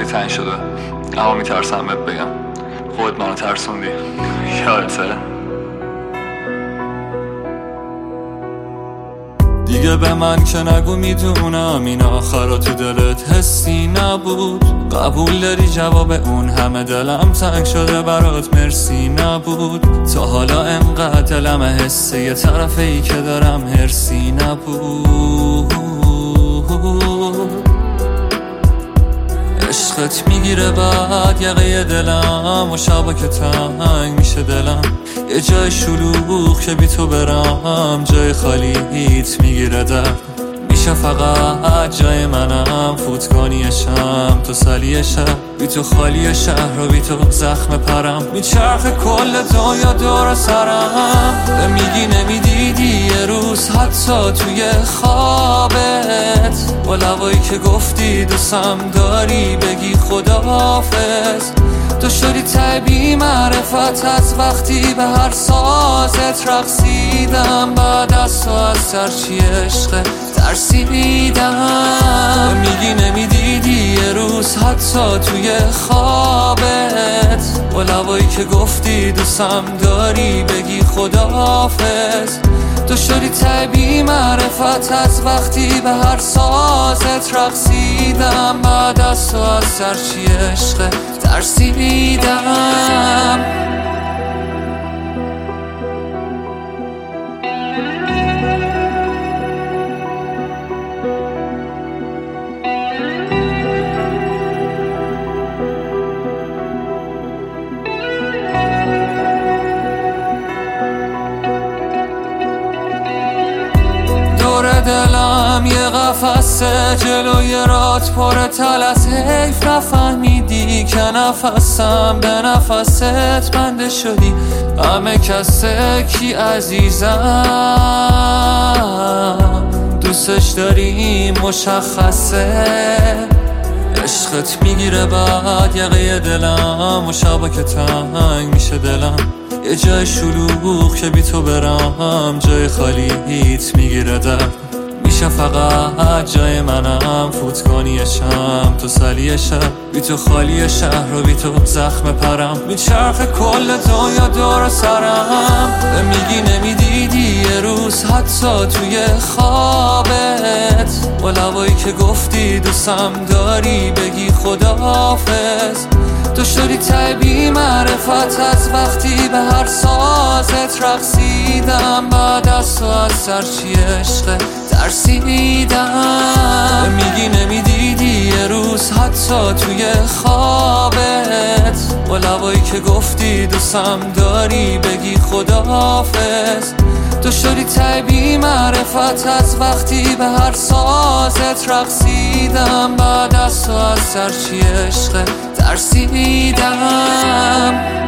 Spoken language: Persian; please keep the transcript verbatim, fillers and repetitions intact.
تنگ شده، اما میترسم بهت بگم خودت منو ترسوندی. یادته؟ دیگه به من که نگو میدونم این آخرا تو دلت حسی نبود. قبول داری جواب اون همه دلم تنگ شده برات مرسی نبود. تا حالا انقدر دلم حسه یه طرفه ای که دارم هرسی نبود. عشقت میگیره بعد یقه دلم و شبا که تنگ میشه دلم. یه جای شلوغ که بی تو برم جای خالیت میگیره درد. میشه فقط جای منم فوت کنی شم تو سالی شهر. بی تو خالی شهر و بی تو زخم پرم میچرخه کل دنیا دور سرم. به میگی نمیدیدی یه روز حتی توی خوابت با لبایی که گفتی دوستم داری بگی خداحافظ. تو شدی طبیعی معرفت از وقتی به هر سازت رقصیدم. بعد از تو از سرچی عشق ترسیدم. میگی نمیدیدی یه روز حتی توی خوابت با لبایی که گفتی دوستم داری بگی خداحافظ. تو شدی طبیعی معرفت از وقتی به هر سازت رقصیدم. بعد از تو از سرچی عشق ترسیدم. دور دلم یه قفسه جلوی رات پر تلس. حیف نفهمیدی که نفسم به نفست بنده شدی. همه کسه کی عزیزم دوستش داری مشخصه. عشقت میگیره بعد یقه دلم و شبا که تنگ میشه دلم. یه جای شلوغ که بی تو برم جای خالیت میگیره درد. میشه فقط جای منم فوت کنی شم تو سالی شهر. بی تو خالی شهر و بی تو زخم پرم میچرخه کل دنیا دور سرم. به میگی نمیدیدی یه روز حتی توی خوابت با لبایی که گفتی دوستم داری بگی خداحافظ. تو شدی طبیعی معرفت از وقتی به هر سازت رقصیدم. بعد از تو از سرچی عشق ترسیدم. میگی نمیدیدی یه روز حتی توی خوابت با لبایی که گفتی دوستم داری بگی خداحافظ. تو شدی طبیعی معرفت از وقتی به هر سازت رقصیدم. بعد از تو از سرچی عشق ترسیدم.